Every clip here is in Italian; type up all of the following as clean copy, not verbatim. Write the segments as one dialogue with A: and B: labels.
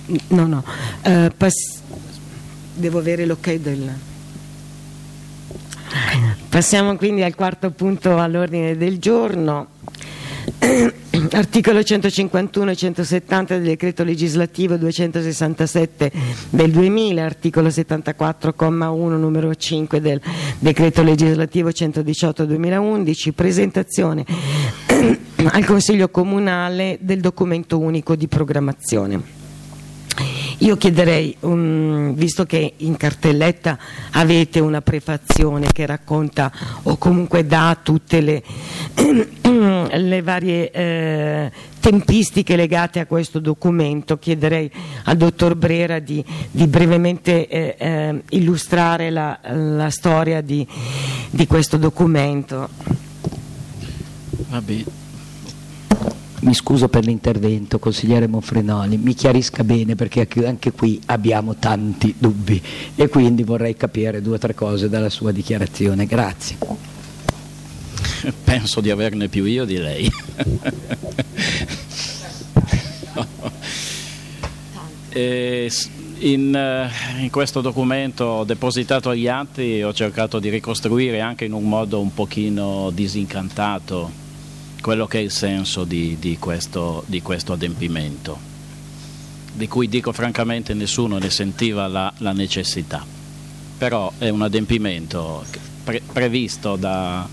A: no. Devo avere l'ok del... Passiamo quindi al quarto punto all'ordine del giorno. Articolo 151 e 170 del decreto legislativo 267 del 2000, articolo 74,1 numero 5 del decreto legislativo 118 2011, presentazione al Consiglio Comunale del documento unico di programmazione. Io chiederei, visto che in cartelletta avete una prefazione che racconta o comunque dà tutte le varie tempistiche legate a questo documento, chiederei al dottor Brera di brevemente illustrare la storia di questo documento.
B: Vabbè. Mi scuso per l'intervento, consigliere Monfrenoli, mi chiarisca bene perché anche qui abbiamo tanti dubbi e quindi vorrei capire 2 o 3 cose dalla sua dichiarazione. Grazie.
C: Penso di averne più io di lei. In questo documento depositato agli atti ho cercato di ricostruire anche in un modo un pochino disincantato quello che è il senso di questo adempimento, di cui dico francamente nessuno ne sentiva la necessità, però è un adempimento previsto dalla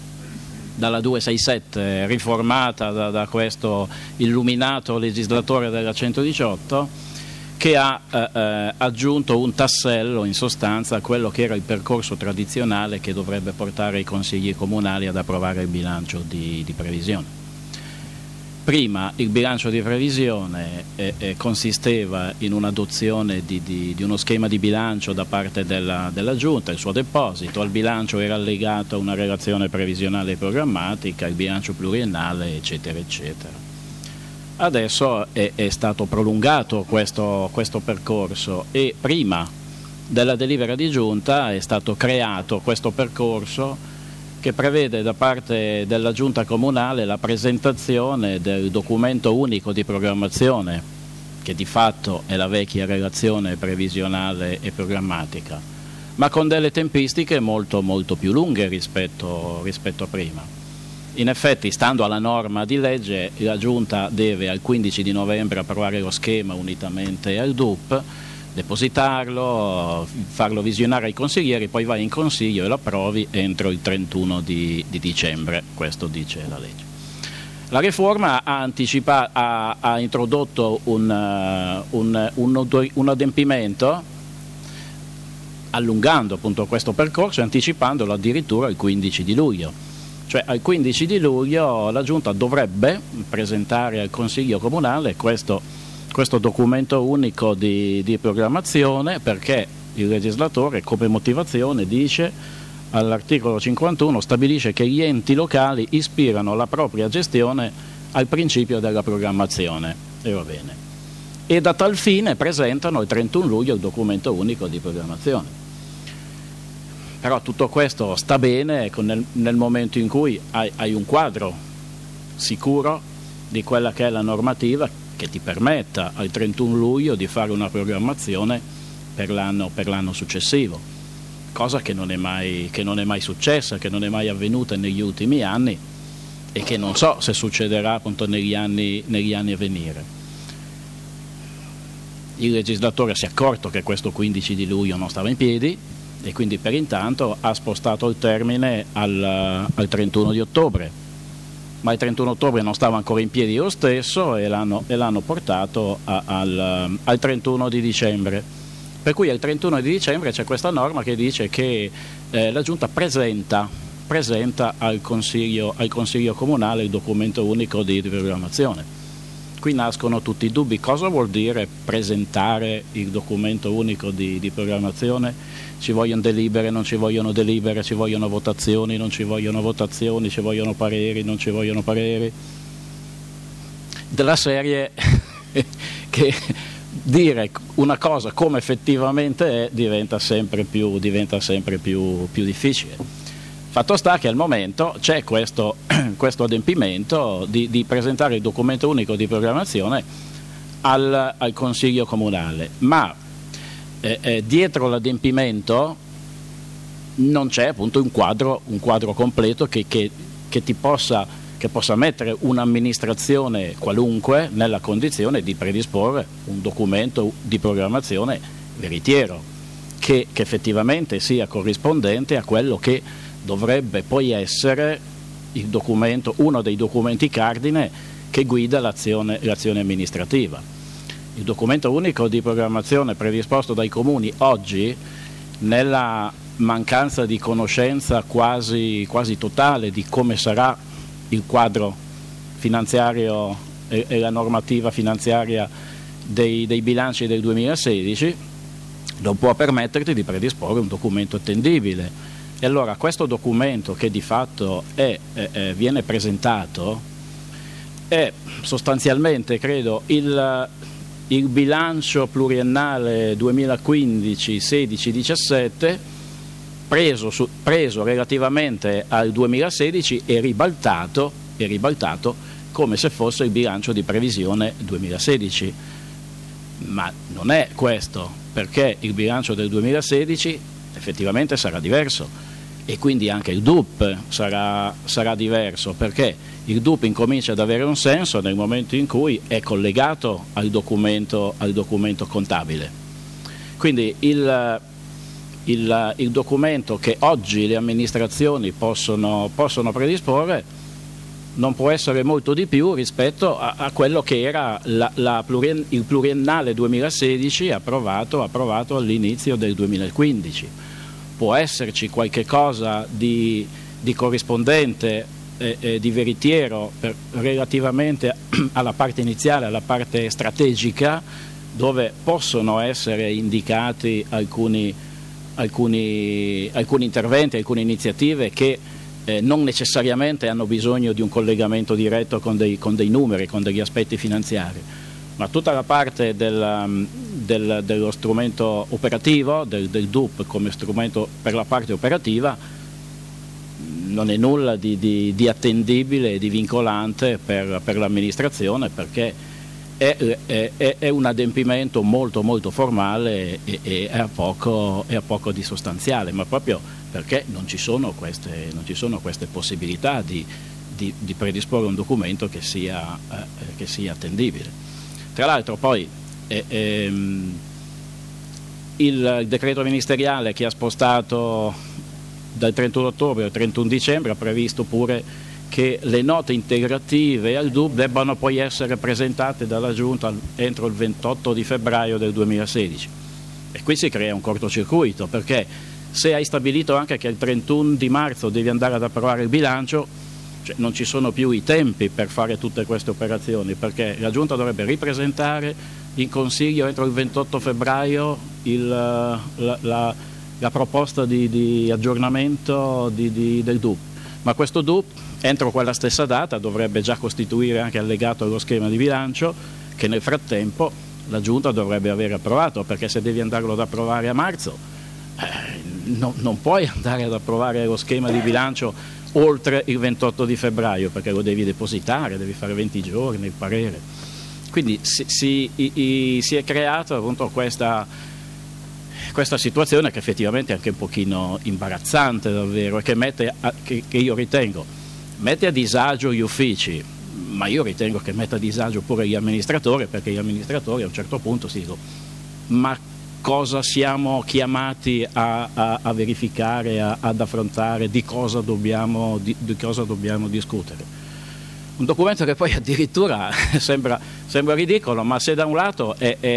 C: 267, riformata da questo illuminato legislatore della 118, che ha aggiunto un tassello in sostanza a quello che era il percorso tradizionale che dovrebbe portare i consigli comunali ad approvare il bilancio di previsione. Prima il bilancio di previsione consisteva in un'adozione di uno schema di bilancio da parte della Giunta, il suo deposito, al bilancio era allegata una relazione previsionale e programmatica, il bilancio pluriennale, eccetera, eccetera. Adesso è stato prolungato questo percorso e prima della delibera di Giunta è stato creato questo percorso che prevede da parte della Giunta Comunale la presentazione del documento unico di programmazione, che di fatto è la vecchia relazione previsionale e programmatica, ma con delle tempistiche molto molto più lunghe rispetto a prima. In effetti, stando alla norma di legge, la Giunta deve al 15 di novembre approvare lo schema unitamente al DUP, depositarlo, farlo visionare ai consiglieri, poi vai in consiglio e lo approvi entro il 31 di dicembre, questo dice la legge. La riforma ha introdotto un adempimento allungando appunto questo percorso e anticipandolo addirittura al 15 di luglio. Cioè al 15 di luglio la Giunta dovrebbe presentare al Consiglio Comunale questo documento unico di programmazione, perché il legislatore come motivazione dice all'articolo 51 stabilisce che gli enti locali ispirano la propria gestione al principio della programmazione, e va bene, e da tal fine presentano il 31 luglio il documento unico di programmazione. Però tutto questo sta bene nel momento in cui hai un quadro sicuro di quella che è la normativa che ti permetta al 31 luglio di fare una programmazione per l'anno successivo, cosa che non è mai successa, che non è mai avvenuta negli ultimi anni e che non so se succederà appunto negli anni a venire. Il legislatore si è accorto che questo 15 di luglio non stava in piedi e quindi per intanto ha spostato il termine al 31 di ottobre. Ma il 31 ottobre non stava ancora in piedi lo stesso e l'hanno portato al 31 di dicembre. Per cui al 31 di dicembre c'è questa norma che dice che la Giunta presenta al Consiglio Comunale il documento unico di programmazione. Qui nascono tutti i dubbi. Cosa vuol dire presentare il documento unico di programmazione? Ci vogliono delibere, non ci vogliono delibere, ci vogliono votazioni, non ci vogliono votazioni, ci vogliono pareri, non ci vogliono pareri. Della serie che dire una cosa come effettivamente è diventa sempre più difficile. Fatto sta che al momento c'è questo adempimento di presentare il documento unico di programmazione al Consiglio Comunale, ma dietro l'adempimento non c'è appunto un quadro completo che possa mettere un'amministrazione qualunque nella condizione di predisporre un documento di programmazione veritiero che effettivamente sia corrispondente a quello che dovrebbe poi essere il documento, uno dei documenti cardine che guida l'azione amministrativa. Il documento unico di programmazione predisposto dai comuni oggi, nella mancanza di conoscenza quasi totale di come sarà il quadro finanziario e la normativa finanziaria dei bilanci del 2016, non può permetterti di predisporre un documento attendibile. E allora questo documento che di fatto viene presentato è sostanzialmente, credo, il bilancio pluriennale 2015-16-17 preso relativamente al 2016 e ribaltato come se fosse il bilancio di previsione 2016, ma non è questo, perché il bilancio del 2016 effettivamente sarà diverso e quindi anche il DUP sarà diverso, perché il DUP incomincia ad avere un senso nel momento in cui è collegato al documento contabile. Quindi il documento che oggi le amministrazioni possono predisporre non può essere molto di più rispetto a quello che era il pluriennale 2016 approvato all'inizio del 2015. Può esserci qualche cosa di corrispondente, di veritiero relativamente alla parte iniziale, alla parte strategica, dove possono essere indicati alcuni interventi, alcune iniziative che non necessariamente hanno bisogno di un collegamento diretto con dei numeri, con degli aspetti finanziari, ma tutta la parte dello strumento operativo, del DUP come strumento per la parte operativa, non è nulla di attendibile e di vincolante per l'amministrazione, perché è un adempimento molto molto formale e a poco di sostanziale, ma proprio perché non ci sono queste possibilità di predisporre un documento che sia attendibile. Tra l'altro poi il decreto ministeriale che ha spostato dal 31 ottobre al 31 dicembre ha previsto pure che le note integrative al DUP debbano poi essere presentate dalla Giunta entro il 28 di febbraio del 2016. E qui si crea un cortocircuito, perché se hai stabilito anche che il 31 di marzo devi andare ad approvare il bilancio, cioè non ci sono più i tempi per fare tutte queste operazioni, perché la Giunta dovrebbe ripresentare in Consiglio entro il 28 febbraio la proposta di aggiornamento del DUP, ma questo DUP entro quella stessa data dovrebbe già costituire anche allegato allo schema di bilancio che nel frattempo la Giunta dovrebbe aver approvato, perché se devi andarlo ad approvare a marzo non puoi andare ad approvare lo schema di bilancio oltre il 28 di febbraio, perché lo devi depositare, devi fare 20 giorni il parere. Quindi si è creata appunto questa situazione che effettivamente è anche un pochino imbarazzante davvero, e che io ritengo mette a disagio gli uffici, ma io ritengo che metta a disagio pure gli amministratori, perché gli amministratori a un certo punto si dicono: ma cosa siamo chiamati a verificare, ad affrontare, di cosa dobbiamo discutere? Un documento che poi addirittura sembra ridicolo, ma se da un lato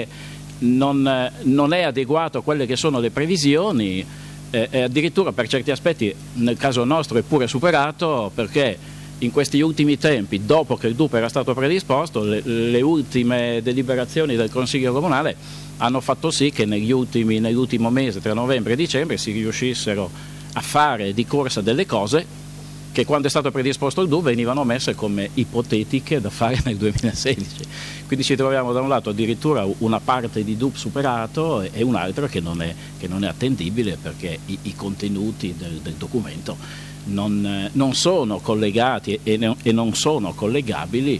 C: non è adeguato a quelle che sono le previsioni, addirittura per certi aspetti nel caso nostro è pure superato, perché in questi ultimi tempi, dopo che il DUP era stato predisposto, le ultime deliberazioni del Consiglio Comunale hanno fatto sì che nell'ultimo mese, tra novembre e dicembre, si riuscissero a fare di corsa delle cose che quando è stato predisposto il DUP venivano messe come ipotetiche da fare nel 2016. Quindi ci troviamo da un lato addirittura una parte di DUP superato e un'altra che non è attendibile, perché i contenuti del documento non sono collegati e non sono collegabili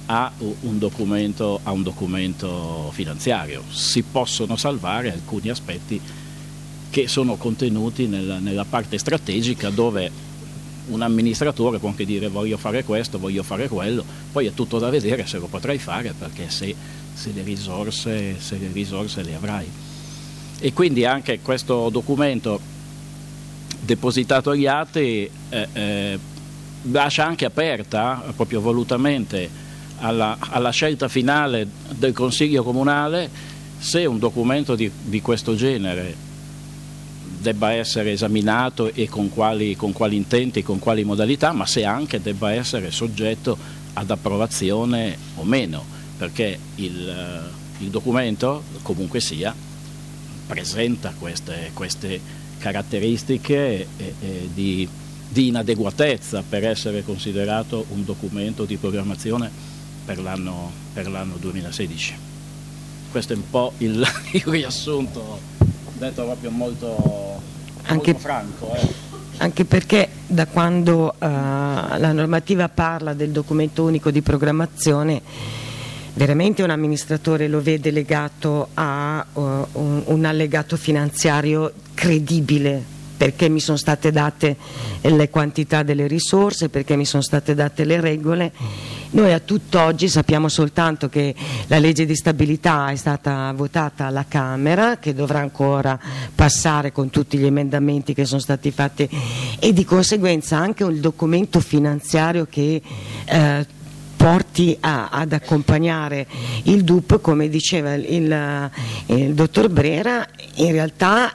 C: a un documento finanziario. Si possono salvare alcuni aspetti che sono contenuti nella parte strategica, dove un amministratore può anche dire voglio fare questo, voglio fare quello, poi è tutto da vedere se lo potrai fare, perché se le risorse le avrai. E quindi anche questo documento depositato agli atti lascia anche aperta, proprio volutamente, alla scelta finale del Consiglio Comunale se un documento di questo genere debba essere esaminato e con quali intenti, con quali modalità, ma se anche debba essere soggetto ad approvazione o meno, perché il documento, comunque sia, presenta queste caratteristiche di inadeguatezza per essere considerato un documento di programmazione per l'anno 2016. Questo è un po' il riassunto, detto proprio molto franco.
A: Anche perché da quando la normativa parla del documento unico di programmazione, veramente un amministratore lo vede legato a un allegato finanziario credibile, perché mi sono state date le quantità delle risorse, perché mi sono state date le regole. Noi a tutt'oggi sappiamo soltanto che la legge di stabilità è stata votata alla Camera, che dovrà ancora passare con tutti gli emendamenti che sono stati fatti, e di conseguenza anche un documento finanziario che porti ad accompagnare il DUP, come diceva il dottor Brera. In realtà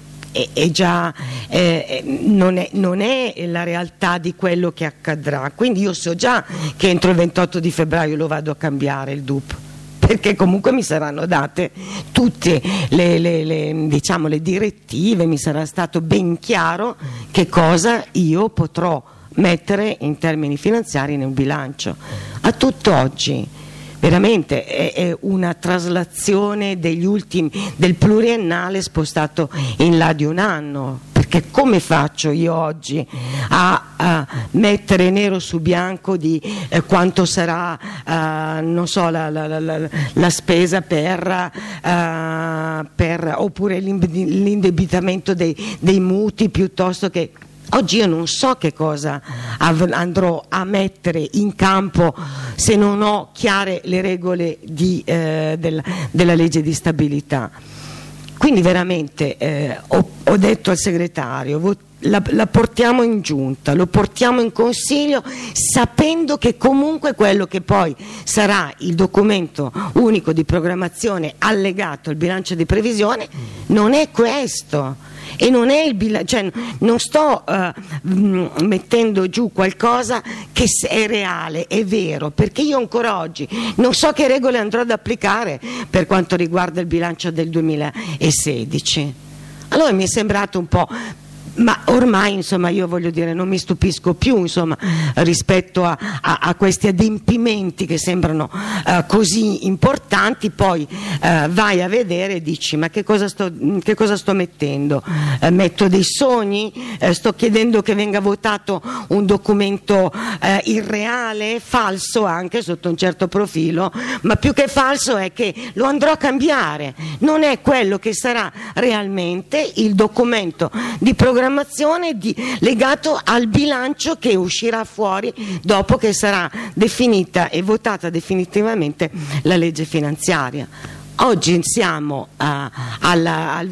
A: non è la realtà di quello che accadrà, quindi io so già che entro il 28 di febbraio lo vado a cambiare il DUP, perché comunque mi saranno date tutte le direttive, mi sarà stato ben chiaro che cosa io potrò mettere in termini finanziari nel bilancio. A tutt'oggi veramente è una traslazione del pluriennale spostato in là di un anno, perché come faccio io oggi a mettere nero su bianco di quanto sarà non so, la spesa oppure l'indebitamento dei mutui, piuttosto che oggi io non so che cosa andrò a mettere in campo se non ho chiare le regole della legge di stabilità. Quindi veramente ho detto al segretario, la portiamo in giunta, lo portiamo in consiglio, sapendo che comunque quello che poi sarà il documento unico di programmazione allegato al bilancio di previsione non è questo. E non è il bilancio, cioè non sto mettendo giù qualcosa che è reale, è vero, perché io ancora oggi non so che regole andrò ad applicare per quanto riguarda il bilancio del 2016. Allora mi è sembrato un po', ma ormai insomma io voglio dire non mi stupisco più insomma rispetto a questi adempimenti che sembrano così importanti, poi vai a vedere e dici ma che cosa sto mettendo? Metto dei sogni? Sto chiedendo che venga votato un documento irreale, falso anche sotto un certo profilo, ma più che falso è che lo andrò a cambiare, non è quello che sarà realmente il documento di programmazione legato al bilancio che uscirà fuori dopo che sarà definita e votata definitivamente la legge finanziaria. Oggi siamo al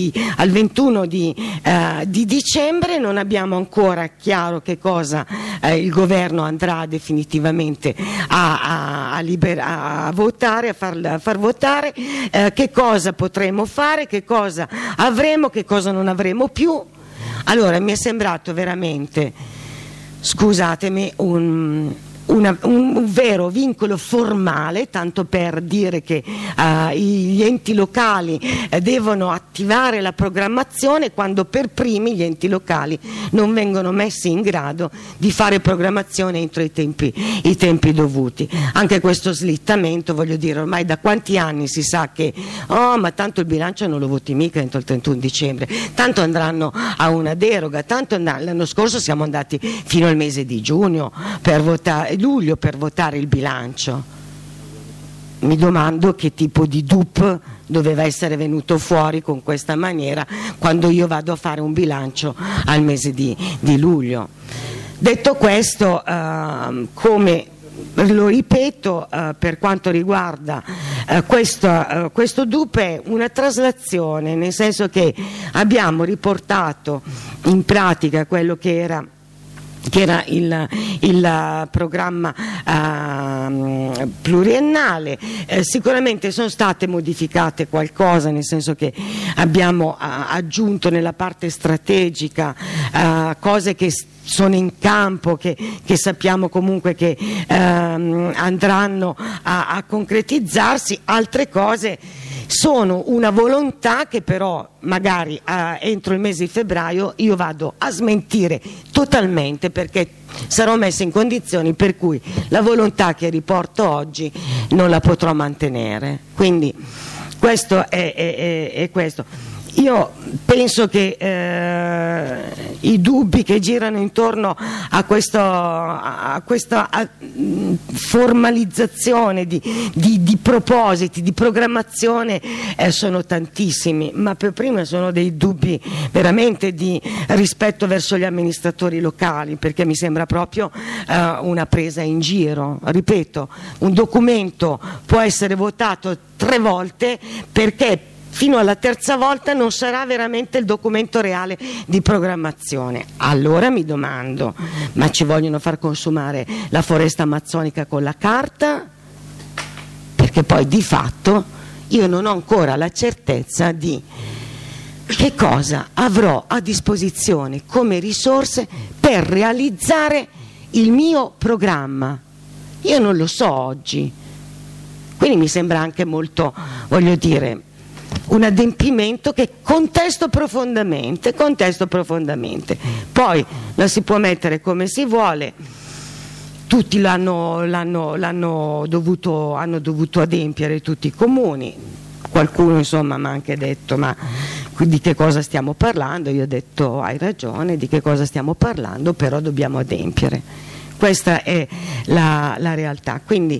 A: 21 di dicembre, non abbiamo ancora chiaro che cosa il governo andrà definitivamente a votare, a far votare, che cosa potremo fare, che cosa avremo, che cosa non avremo più. Allora mi è sembrato veramente, scusatemi, un vero vincolo formale, tanto per dire che gli enti locali devono attivare la programmazione, quando per primi gli enti locali non vengono messi in grado di fare programmazione entro i tempi dovuti. Anche questo slittamento, voglio dire, ormai da quanti anni si sa che ma tanto il bilancio non lo voti mica entro il 31 dicembre, tanto andranno a una deroga, tanto l'anno scorso siamo andati fino al mese di giugno per votare, luglio per votare il bilancio. Mi domando che tipo di DUP doveva essere venuto fuori con questa maniera quando io vado a fare un bilancio al mese di luglio. Detto questo, come lo ripeto, per quanto riguarda questo DUP è una traslazione, nel senso che abbiamo riportato in pratica quello che era il programma pluriennale. Sicuramente sono state modificate qualcosa, nel senso che abbiamo aggiunto nella parte strategica cose che sono in campo, che sappiamo comunque che andranno a concretizzarsi. Altre cose sono una volontà che però magari entro il mese di febbraio io vado a smentire totalmente, perché sarò messa in condizioni per cui la volontà che riporto oggi non la potrò mantenere. Quindi questo è questo. Io penso che i dubbi che girano intorno a questa formalizzazione di propositi, di programmazione sono tantissimi, ma per prima sono dei dubbi veramente di rispetto verso gli amministratori locali, perché mi sembra proprio una presa in giro. Ripeto, un documento può essere votato 3 volte perché fino alla terza volta non sarà veramente il documento reale di programmazione. Allora mi domando, ma ci vogliono far consumare la foresta amazzonica con la carta? Perché poi di fatto io non ho ancora la certezza di che cosa avrò a disposizione come risorse per realizzare il mio programma. Io non lo so oggi. Quindi mi sembra anche molto, voglio dire, un adempimento che contesto profondamente. Poi la si può mettere come si vuole, tutti hanno dovuto adempiere, tutti i comuni. Qualcuno insomma mi ha anche detto: ma di che cosa stiamo parlando? Io ho detto: hai ragione, di che cosa stiamo parlando, però dobbiamo adempiere. Questa è la realtà. Quindi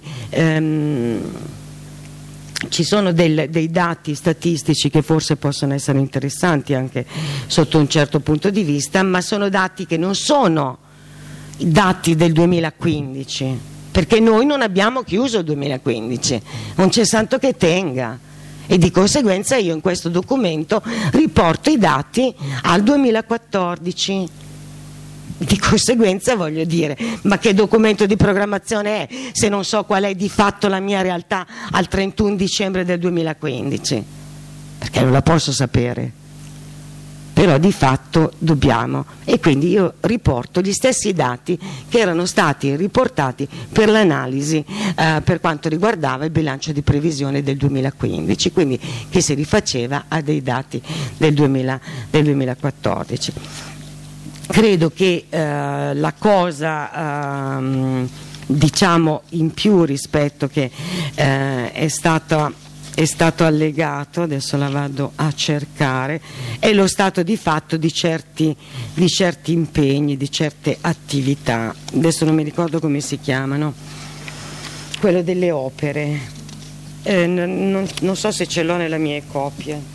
A: ci sono dei dati statistici che forse possono essere interessanti anche sotto un certo punto di vista, ma sono dati che non sono dati del 2015, perché noi non abbiamo chiuso il 2015, non c'è santo che tenga, e di conseguenza io in questo documento riporto i dati al 2014. Di conseguenza voglio dire, ma che documento di programmazione è se non so qual è di fatto la mia realtà al 31 dicembre del 2015? Perché non la posso sapere, però di fatto dobbiamo, e quindi io riporto gli stessi dati che erano stati riportati per l'analisi per quanto riguardava il bilancio di previsione del 2015, quindi che si rifaceva a dei dati del 2014. Credo che la cosa diciamo in più rispetto che è stato allegato, adesso la vado a cercare, è lo stato di fatto di certi impegni, di certe attività. Adesso non mi ricordo come si chiamano, quello delle opere, non so se ce l'ho nella mia copia,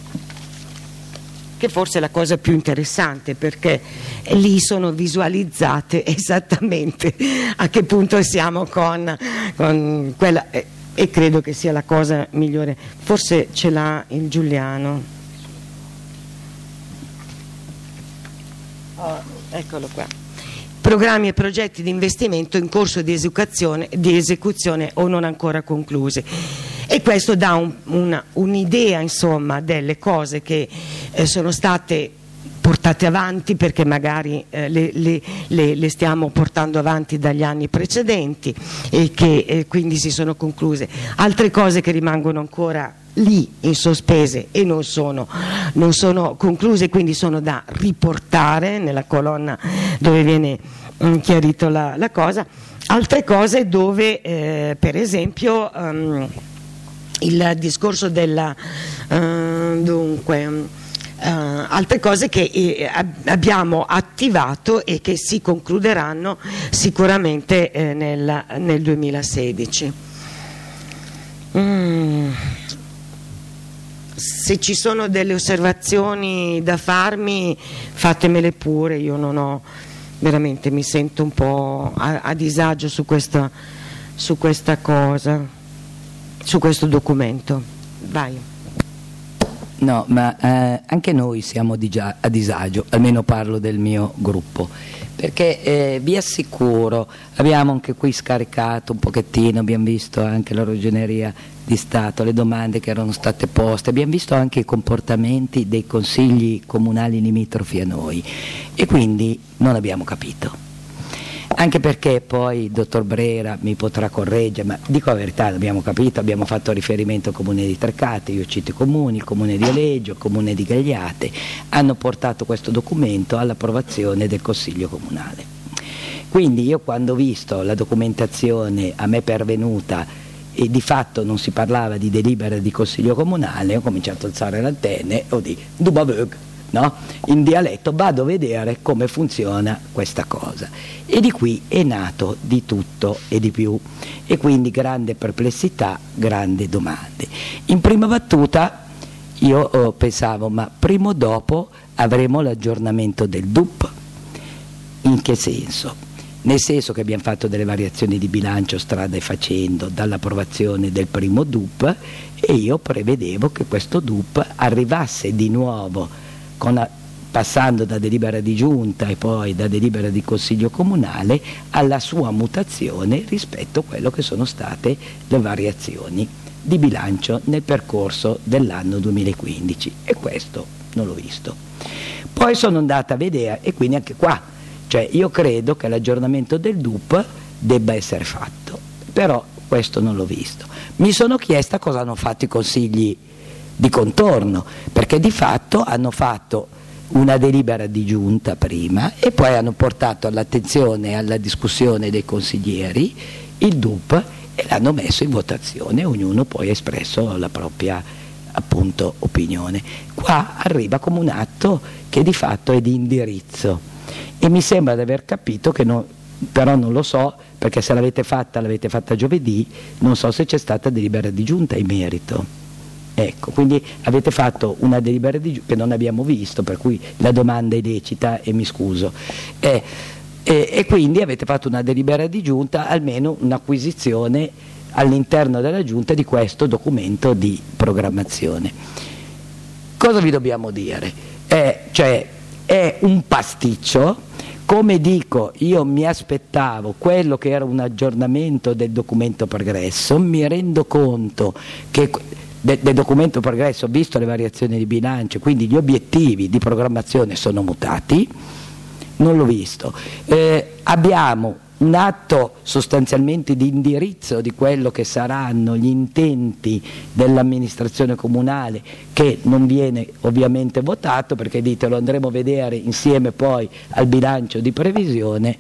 A: che forse è la cosa più interessante, perché lì sono visualizzate esattamente a che punto siamo con quella, e credo che sia la cosa migliore. Forse ce l'ha il Giuliano. Oh, eccolo qua. Programmi e progetti di investimento in corso di esecuzione o non ancora conclusi. E questo dà un'idea insomma delle cose che sono state portate avanti, perché magari le stiamo portando avanti dagli anni precedenti e che quindi si sono concluse. Altre cose che rimangono ancora lì in sospese e non sono concluse, quindi sono da riportare nella colonna dove viene chiarito la cosa. Altre cose dove per esempio il discorso della altre cose che abbiamo attivato e che si concluderanno sicuramente nel 2016. Se ci sono delle osservazioni da farmi, fatemele pure. Io non ho, veramente mi sento un po' a disagio su questa cosa, su questo documento. Vai.
B: No, ma anche noi siamo a disagio, almeno parlo del mio gruppo, perché vi assicuro, abbiamo anche qui scaricato un pochettino, abbiamo visto anche la Ragioneria di Stato, le domande che erano state poste, abbiamo visto anche i comportamenti dei consigli comunali limitrofi a noi e quindi non abbiamo capito. Anche perché poi il dottor Brera mi potrà correggere, ma dico la verità, abbiamo capito, abbiamo fatto riferimento al comune di Trecate, io cito i comuni, il comune di Oleggio, il comune di Gagliate, hanno portato questo documento all'approvazione del Consiglio Comunale. Quindi io quando ho visto la documentazione a me pervenuta e di fatto non si parlava di delibera di Consiglio Comunale, ho cominciato a alzare le antenne e ho detto, Dubavög, no? In dialetto vado a vedere come funziona questa cosa e di qui è nato di tutto e di più e quindi grande perplessità, grandi domande. In prima battuta io pensavo, ma prima o dopo avremo l'aggiornamento del DUP. In che senso? Nel senso che abbiamo fatto delle variazioni di bilancio strada facendo dall'approvazione del primo DUP e io prevedevo che questo DUP arrivasse di nuovo passando da delibera di giunta e poi da delibera di consiglio comunale alla sua mutazione rispetto a quello che sono state le variazioni di bilancio nel percorso dell'anno 2015 e questo non l'ho visto. Poi sono andata a vedere e quindi anche qua, cioè io credo che l'aggiornamento del DUP debba essere fatto, però questo non l'ho visto. Mi sono chiesta cosa hanno fatto i consigli di contorno, perché di fatto hanno fatto una delibera di giunta prima e poi hanno portato all'attenzione e alla discussione dei consiglieri il DUP e l'hanno messo in votazione, ognuno poi ha espresso la propria appunto opinione. Qua arriva come un atto che di fatto è di indirizzo e mi sembra di aver capito che però non lo so, perché se l'avete fatta giovedì, non so se c'è stata delibera di giunta in merito. Ecco, quindi avete fatto una delibera di giunta che non abbiamo visto, per cui la domanda è lecita e mi scuso. E quindi avete fatto una delibera di giunta, almeno un'acquisizione all'interno della giunta di questo documento di programmazione. Cosa vi dobbiamo dire? Cioè, è un pasticcio. Come dico, io mi aspettavo quello che era un aggiornamento del documento progresso, mi rendo conto che del documento progresso, visto le variazioni di bilancio, quindi gli obiettivi di programmazione sono mutati, non l'ho visto. Abbiamo un atto sostanzialmente di indirizzo di quello che saranno gli intenti dell'amministrazione comunale che non viene ovviamente votato perché dite lo andremo a vedere insieme poi al bilancio di previsione.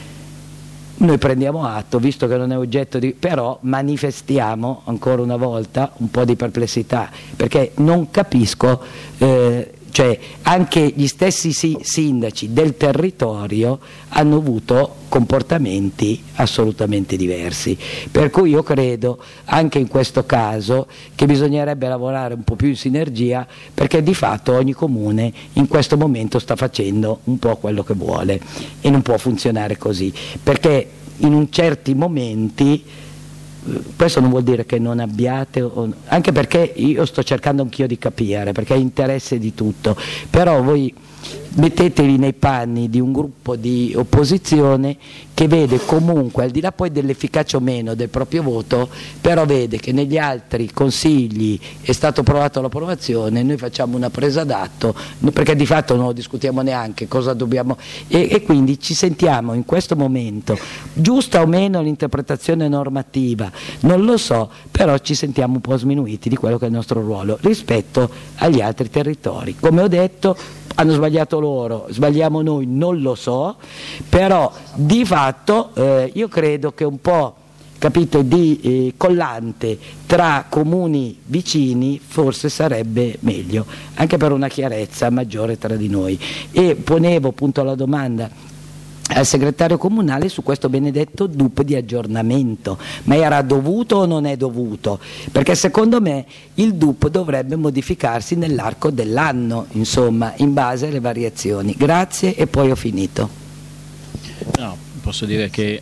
B: Noi prendiamo atto, visto che non è oggetto di... però manifestiamo ancora una volta un po' di perplessità, perché non capisco, cioè anche gli stessi sindaci del territorio hanno avuto comportamenti assolutamente diversi, per cui io credo anche in questo caso che bisognerebbe lavorare un po' più in sinergia, perché di fatto ogni comune in questo momento sta facendo un po' quello che vuole e non può funzionare così, perché in certi momenti questo non vuol dire che non abbiate, anche perché io sto cercando anch'io di capire, perché è interesse di tutto, però voi mettetevi nei panni di un gruppo di opposizione che vede comunque, al di là poi dell'efficacia o meno del proprio voto, però vede che negli altri consigli è stato approvato l'approvazione, noi facciamo una presa d'atto, perché di fatto non lo discutiamo neanche cosa dobbiamo, e quindi ci sentiamo in questo momento, giusta o meno l'interpretazione normativa, non lo so, però ci sentiamo un po' sminuiti di quello che è il nostro ruolo rispetto agli altri territori. Come ho detto, hanno sbagliato loro, sbagliamo noi, non lo so, però di fatto io credo che un po' capito, di collante tra comuni vicini forse sarebbe meglio, anche per una chiarezza maggiore tra di noi. E ponevo appunto la domanda al segretario comunale su questo benedetto DUP di aggiornamento, ma era dovuto o non è dovuto? Perché secondo me il DUP dovrebbe modificarsi nell'arco dell'anno, insomma, in base alle variazioni. Grazie, e poi ho finito.
C: No, posso dire che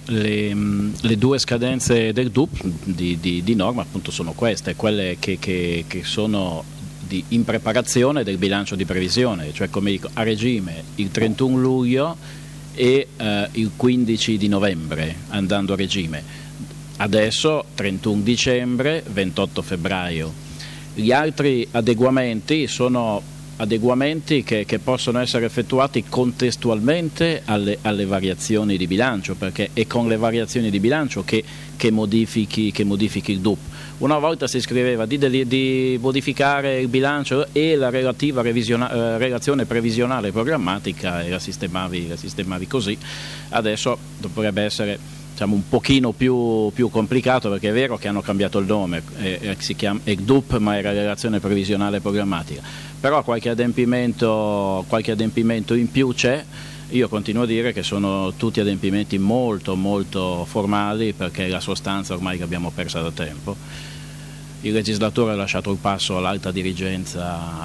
C: le due scadenze del DUP di norma appunto sono queste, quelle che sono in preparazione del bilancio di previsione, cioè come dico, a regime il 31 luglio e il 15 di novembre andando a regime, adesso 31 dicembre, 28 febbraio. Gli altri adeguamenti sono adeguamenti che possono essere effettuati contestualmente alle variazioni di bilancio, perché è con le variazioni di bilancio che modifichi il DUP. Una volta si scriveva di modificare il bilancio e la relativa relazione previsionale e programmatica, e la sistemavi così. Adesso dovrebbe essere, diciamo, un pochino più complicato, perché è vero che hanno cambiato il nome, si chiama DUP, ma era relazione previsionale e programmatica, però qualche adempimento in più c'è. Io continuo a dire che sono tutti adempimenti molto molto formali, perché la sostanza ormai l'abbiamo persa da tempo. Il legislatore ha lasciato il passo all'alta dirigenza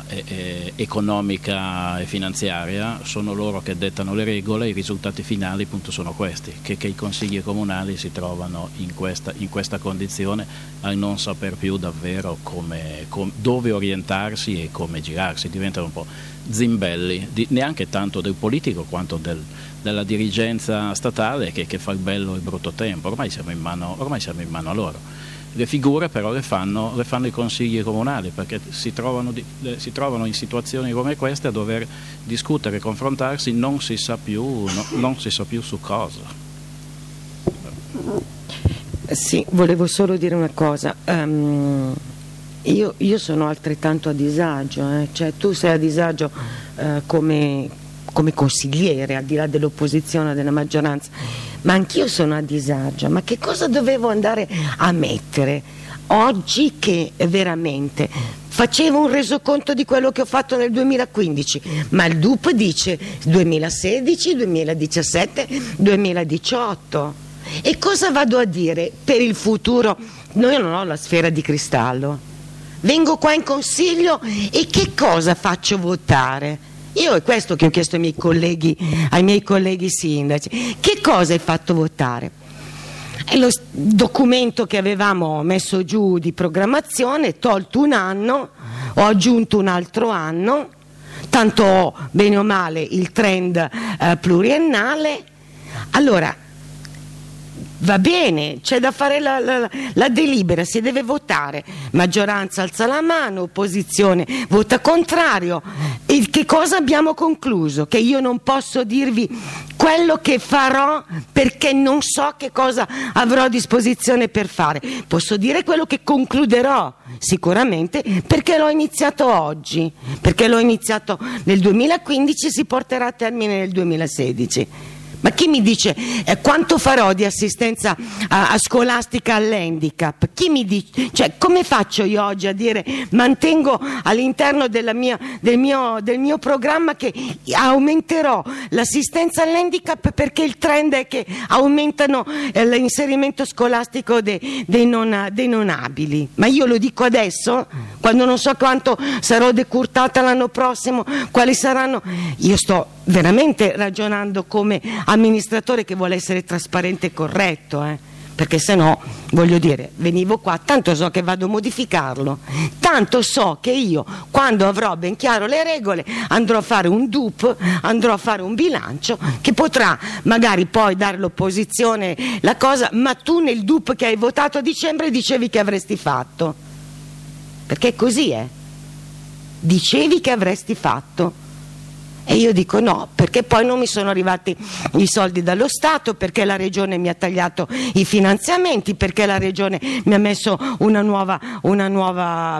C: economica e finanziaria, sono loro che dettano le regole, i risultati finali appunto sono questi, che i consigli comunali si trovano in questa condizione, al non saper più davvero dove orientarsi e come girarsi, diventano un po' zimbelli, neanche tanto del politico quanto della dirigenza statale che fa il bello e il brutto tempo. Ormai siamo in mano a loro. Le figure però le fanno i consigli comunali, perché si trovano in situazioni come queste a dover discutere, confrontarsi, non si sa più su cosa.
A: Sì, volevo solo dire una cosa. Io sono altrettanto a disagio, cioè tu sei a disagio come consigliere, al di là dell'opposizione, della maggioranza, ma anch'io sono a disagio. Ma che cosa dovevo andare a mettere oggi, che veramente facevo un resoconto di quello che ho fatto nel 2015, ma il DUP dice 2016, 2017, 2018, e cosa vado a dire per il futuro? Noi non ho la sfera di cristallo, vengo qua in consiglio e che cosa faccio votare? Io è questo che ho chiesto ai miei colleghi sindaci. Che cosa hai fatto votare? È lo documento che avevamo messo giù di programmazione, tolto un anno, ho aggiunto un altro anno, tanto ho bene o male il trend pluriennale. Allora, va bene, c'è da fare la delibera, si deve votare, maggioranza alza la mano, opposizione vota contrario. E che cosa abbiamo concluso? Che io non posso dirvi quello che farò perché non so che cosa avrò a disposizione per fare. Posso dire quello che concluderò sicuramente, perché l'ho iniziato oggi, perché l'ho iniziato nel 2015 e si porterà a termine nel 2016. Ma chi mi dice quanto farò di assistenza scolastica all'handicap? Chi mi dice, cioè, come faccio io oggi a dire mantengo all'interno del mio programma che aumenterò l'assistenza all'handicap perché il trend è che aumentano l'inserimento scolastico dei non abili? Ma io lo dico adesso, quando non so quanto sarò decurtata l'anno prossimo, quali saranno. Io sto veramente ragionando come amministratore che vuole essere trasparente e corretto, perché se no, voglio dire, venivo qua, tanto so che vado a modificarlo, tanto so che io, quando avrò ben chiaro le regole, andrò a fare un DUP, andrò a fare un bilancio che potrà magari poi dare l'opposizione la cosa, ma tu nel DUP che hai votato a dicembre dicevi che avresti fatto, perché così è, dicevi che avresti fatto. E io dico no, perché poi non mi sono arrivati i soldi dallo Stato, perché la Regione mi ha tagliato i finanziamenti, perché la Regione mi ha messo un nuovo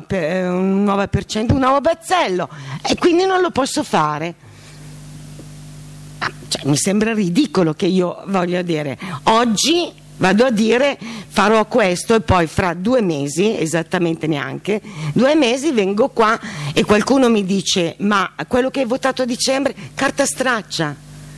A: bazzello, e quindi non lo posso fare. Cioè, mi sembra ridicolo che io, voglio dire, oggi vado a dire farò questo e poi fra 2 mesi, esattamente neanche 2 mesi, vengo qua e qualcuno mi dice ma quello che hai votato a dicembre, carta straccia.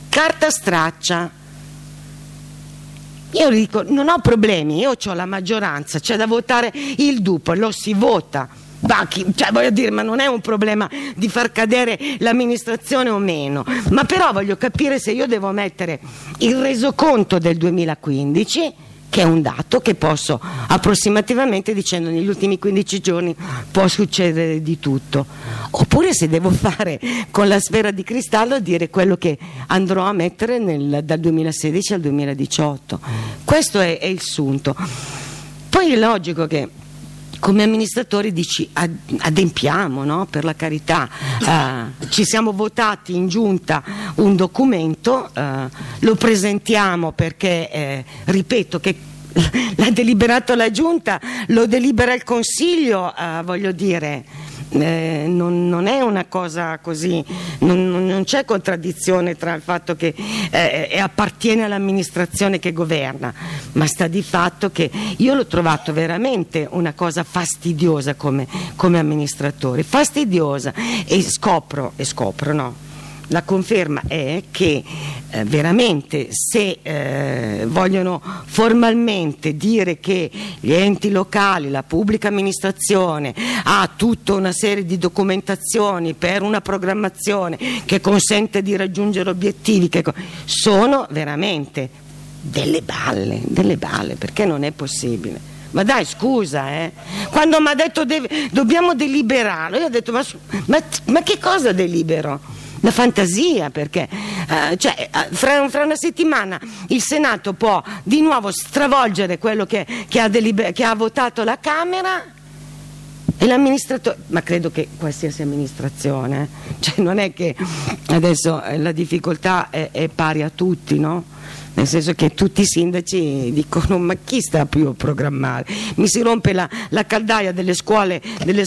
A: Io dico non ho problemi, io ho la maggioranza, c'è da votare il DUP, lo si vota. Cioè, voglio dire, ma non è un problema di far cadere l'amministrazione o meno, ma però voglio capire se io devo mettere il resoconto del 2015, che è un dato che posso approssimativamente, dicendo negli ultimi 15 giorni può succedere di tutto, oppure se devo fare con la sfera di cristallo e dire quello che andrò a mettere dal 2016 al 2018. Questo è il sunto. Poi è logico che come amministratori dici adempiamo, no? Per la carità, ci siamo votati in giunta un documento, lo presentiamo perché ripeto che l'ha deliberato la giunta, lo delibera il Consiglio, voglio dire non è una cosa così, non c'è contraddizione tra il fatto che appartiene all'amministrazione che governa, ma sta di fatto che io l'ho trovato veramente una cosa fastidiosa come amministratore, fastidiosa, e scopro no? La conferma è che veramente se vogliono formalmente dire che gli enti locali, la pubblica amministrazione ha tutta una serie di documentazioni per una programmazione che consente di raggiungere obiettivi, che sono veramente delle balle, perché non è possibile. Ma dai, scusa, quando mi ha detto dobbiamo deliberare, io ho detto ma che cosa delibero? La fantasia, perché fra una settimana il Senato può di nuovo stravolgere quello che ha votato la Camera e l'amministratore, ma credo che qualsiasi amministrazione, cioè non è che adesso la difficoltà è pari a tutti, no? Nel senso che tutti i sindaci dicono ma chi sta più a programmare? Mi si rompe la caldaia delle scuole,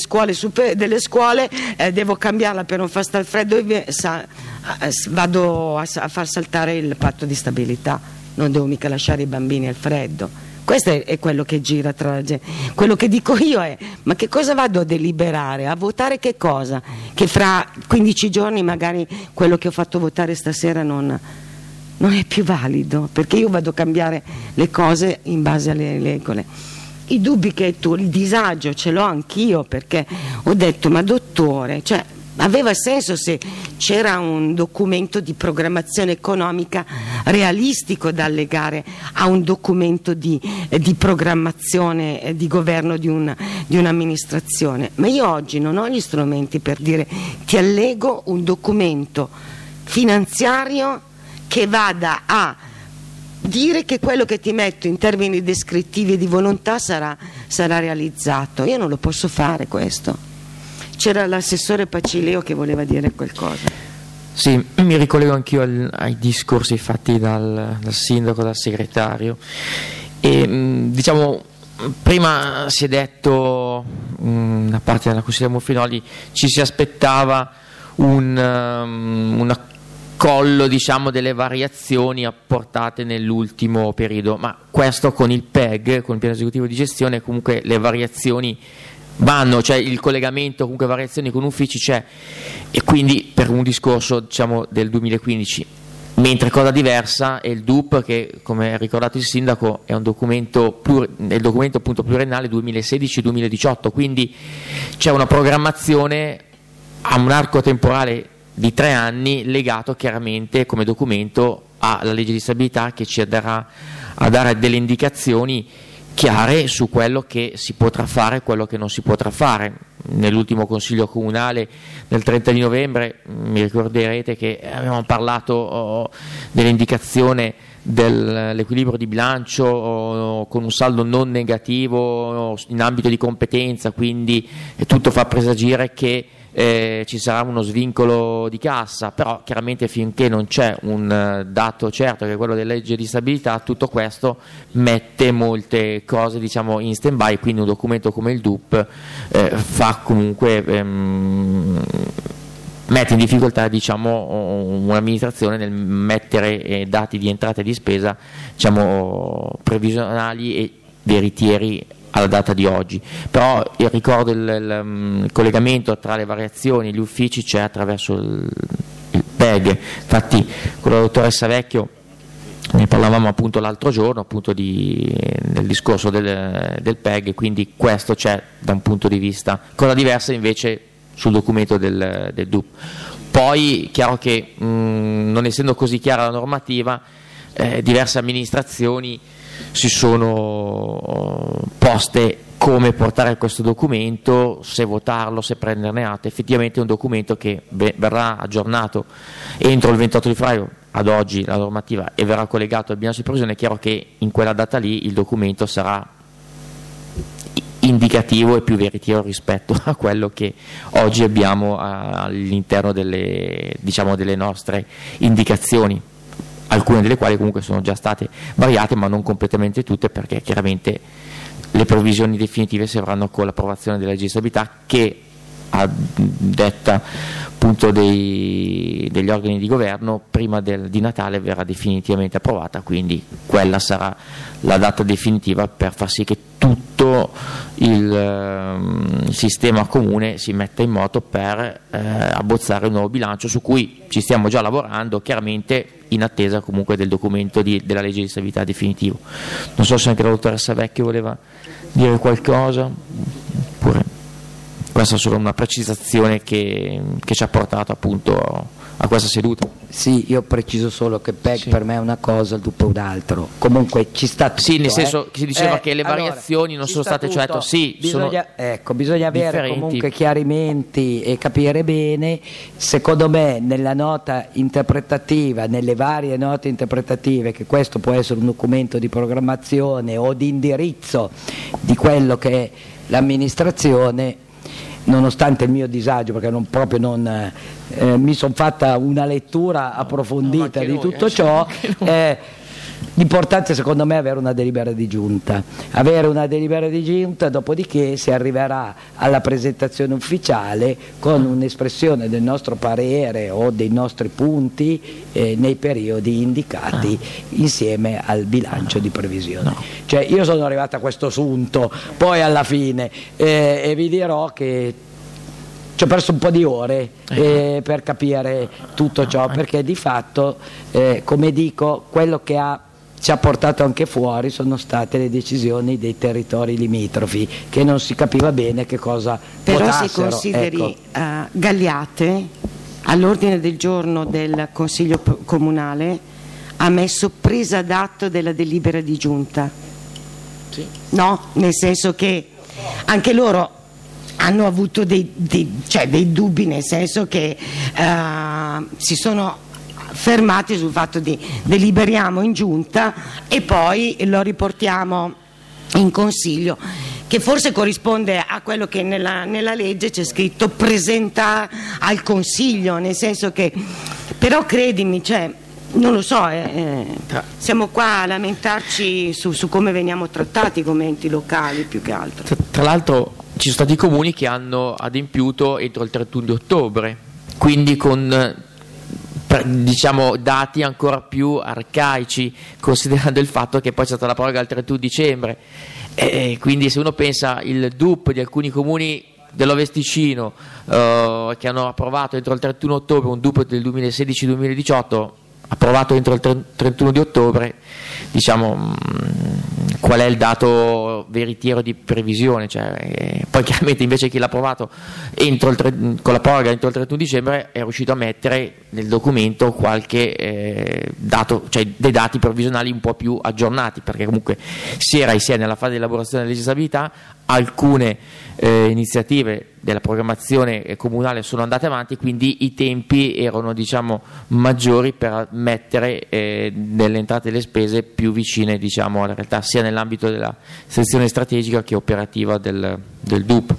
A: devo cambiarla per non far stare freddo e vado a far saltare il patto di stabilità, non devo mica lasciare i bambini al freddo. Questo è quello che gira tra la gente. Quello che dico io è ma che cosa vado a deliberare? A votare che cosa? Che fra 15 giorni magari quello che ho fatto votare stasera non è più valido, perché io vado a cambiare le cose in base alle regole. I dubbi che tu, il disagio ce l'ho anch'io, perché ho detto ma dottore, cioè aveva senso se c'era un documento di programmazione economica realistico da allegare a un documento di programmazione di governo di un'amministrazione, ma io oggi non ho gli strumenti per dire ti allego un documento finanziario che vada a dire che quello che ti metto in termini descrittivi e di volontà sarà realizzato. Io non lo posso fare questo. C'era l'assessore Pacileo che voleva dire qualcosa.
D: Sì, mi ricollego anch'io ai discorsi fatti dal sindaco, dal segretario, e diciamo prima si è detto da parte della consigliera Monfrinoli ci si aspettava un collo, diciamo, delle variazioni apportate nell'ultimo periodo, ma questo con il PEG, con il piano esecutivo di gestione, comunque le variazioni vanno, cioè il collegamento, comunque variazioni con uffici c'è, e quindi per un discorso, diciamo, del 2015, mentre cosa diversa è il DUP che, come ha ricordato il sindaco, è un documento è il documento appunto pluriennale 2016-2018, quindi c'è una programmazione a un arco temporale di 3 anni legato chiaramente come documento alla legge di stabilità, che ci darà a dare delle indicazioni chiare su quello che si potrà fare e quello che non si potrà fare. Nell'ultimo consiglio comunale del 30 di novembre mi ricorderete che avevamo parlato dell'indicazione dell'equilibrio di bilancio con un saldo non negativo in ambito di competenza, quindi tutto fa presagire che ci sarà uno svincolo di cassa, però chiaramente finché non c'è un dato certo che è quello della legge di stabilità, tutto questo mette molte cose, diciamo, in stand by, quindi un documento come il DUP fa comunque mette in difficoltà, diciamo, un'amministrazione nel mettere dati di entrata e di spesa, diciamo, previsionali e veritieri alla data di oggi. Però il ricordo, il collegamento tra le variazioni e gli uffici c'è attraverso il PEG. Infatti con la dottoressa Vecchio ne parlavamo appunto l'altro giorno, appunto del discorso del PEG, quindi questo c'è da un punto di vista, cosa diversa invece sul documento del DUP. Poi chiaro che non essendo così chiara la normativa, diverse amministrazioni si sono poste come portare questo documento, se votarlo, se prenderne atto. Effettivamente è un documento che verrà aggiornato entro il 28 di febbraio, ad oggi la normativa, e verrà collegato al bilancio di previsione. È chiaro che in quella data lì il documento sarà indicativo e più veritiero rispetto a quello che oggi abbiamo all'interno delle nostre indicazioni, alcune delle quali comunque sono già state variate, ma non completamente tutte, perché chiaramente le previsioni definitive si avranno con l'approvazione della legge di stabilità, che a detta appunto degli organi di governo prima di Natale verrà definitivamente approvata, quindi quella sarà la data definitiva per far sì che tutto il sistema comune si metta in moto per abbozzare un nuovo bilancio, su cui ci stiamo già lavorando, chiaramente in attesa comunque del documento della legge di stabilità definitivo. Non so se anche la dottoressa Vecchio voleva dire qualcosa, oppure questa è solo una precisazione che ci ha portato appunto a questa seduta.
B: Sì, io preciso solo che PEG per me è una cosa, il DUP è un altro. Comunque ci sta tutto.
D: Sì, nel senso che si diceva che le variazioni non sono state, cioè, sì,
B: bisogna avere differenti. Comunque chiarimenti e capire bene. Secondo me nella nota interpretativa, nelle varie note interpretative, che questo può essere un documento di programmazione o di indirizzo di quello che è l'amministrazione, nonostante il mio disagio, perché mi sono fatta una lettura approfondita di tutto ciò, l'importante secondo me è avere una delibera di giunta, dopodiché si arriverà alla presentazione ufficiale con un'espressione del nostro parere o dei nostri punti nei periodi indicati insieme al bilancio di previsione. Cioè, io sono arrivato a questo assunto poi alla fine e vi dirò che ci ho perso un po' di ore per capire tutto ciò, perché di fatto, come dico, quello che ci ha portato anche fuori sono state le decisioni dei territori limitrofi, che non si capiva bene che cosa
A: però
B: votassero.
A: Se consideri Gagliate all'ordine del giorno del Consiglio Comunale ha messo presa d'atto della delibera di giunta, sì. No? Nel senso che anche loro hanno avuto dei dubbi, nel senso che si sono fermati sul fatto di deliberiamo in giunta e poi lo riportiamo in consiglio, che forse corrisponde a quello che nella legge c'è scritto presenta al consiglio, nel senso che, però credimi, non lo so, siamo qua a lamentarci su come veniamo trattati come enti locali più che altro.
D: Tra l'altro ci sono stati comuni che hanno adempiuto entro il 31 di ottobre, quindi con dati ancora più arcaici, considerando il fatto che poi c'è stata la proroga al 31 dicembre. Quindi se uno pensa il DUP di alcuni comuni dell'Ovesticino che hanno approvato entro il 31 ottobre un DUP del 2016-2018 approvato entro il 31 di ottobre, qual è il dato veritiero di previsione? Poi chiaramente invece chi l'ha approvato con la proroga entro il 31 dicembre è riuscito a mettere nel documento qualche dato, dei dati provvisionali un po' più aggiornati, perché comunque si è nella fase di elaborazione della legislabilità, alcune iniziative della programmazione comunale sono andate avanti, quindi i tempi erano maggiori per mettere delle entrate e delle spese più vicine alla realtà, sia nell'ambito della sezione strategica che operativa del DUP.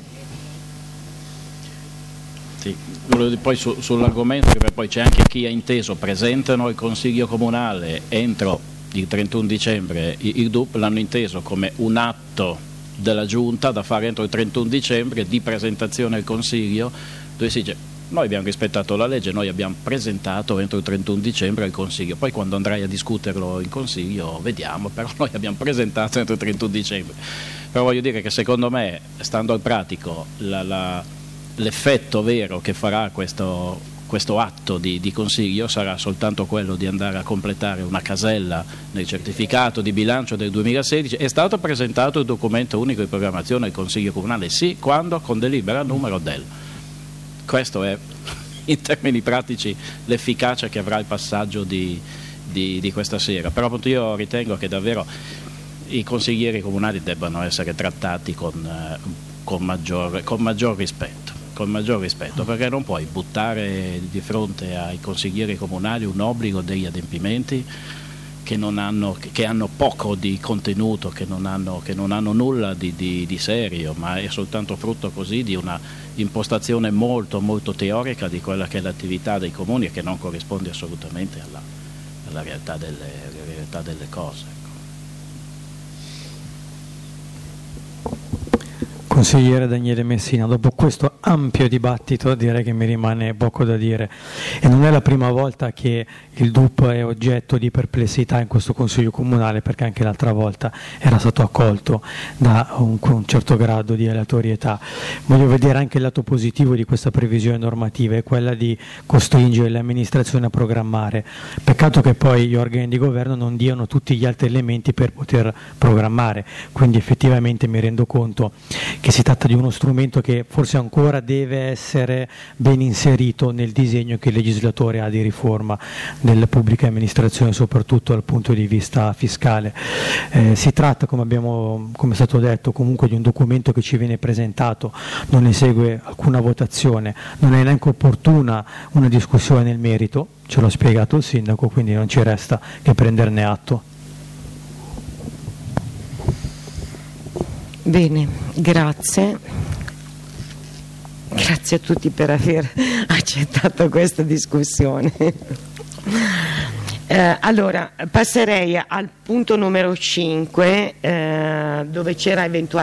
C: Sì, poi sull'argomento, che poi c'è anche chi ha inteso presentano il Consiglio Comunale entro il 31 dicembre il DUP, l'hanno inteso come un atto della Giunta da fare entro il 31 dicembre di presentazione al Consiglio, dove si dice Noi abbiamo rispettato la legge, noi abbiamo presentato entro il 31 dicembre il Consiglio, poi quando andrai a discuterlo in Consiglio vediamo, però noi abbiamo presentato entro il 31 dicembre. Però voglio dire che secondo me, stando al pratico, l'effetto vero che farà questo atto di Consiglio sarà soltanto quello di andare a completare una casella nel certificato di bilancio del 2016. È stato presentato il documento unico di programmazione al Consiglio Comunale, sì, quando? Con delibera numero del. Questo è in termini pratici l'efficacia che avrà il passaggio di questa sera. Però appunto io ritengo che davvero i consiglieri comunali debbano essere trattati con maggior rispetto, perché non puoi buttare di fronte ai consiglieri comunali un obbligo degli adempimenti che hanno poco di contenuto, che non hanno nulla di serio, ma è soltanto frutto così di una impostazione molto molto teorica di quella che è l'attività dei comuni e che non corrisponde assolutamente alla realtà delle cose.
E: Consigliere Daniele Messina, dopo questo ampio dibattito direi che mi rimane poco da dire, e non è la prima volta che il DUP è oggetto di perplessità in questo Consiglio Comunale, perché anche l'altra volta era stato accolto da un certo grado di aleatorietà. Voglio vedere anche il lato positivo di questa previsione normativa, è quella di costringere le amministrazioni a programmare. Peccato che poi gli organi di governo non diano tutti gli altri elementi per poter programmare, quindi effettivamente mi rendo conto che si tratta di uno strumento che forse ancora deve essere ben inserito nel disegno che il legislatore ha di riforma delle pubbliche amministrazioni, soprattutto dal punto di vista fiscale. Si tratta, come è stato detto, comunque di un documento che ci viene presentato, non ne segue alcuna votazione, non è neanche opportuna una discussione nel merito, ce l'ha spiegato il sindaco, quindi non ci resta che prenderne atto.
A: Bene, grazie a tutti per aver accettato questa discussione. Allora passerei al punto numero 5 dove c'era eventuale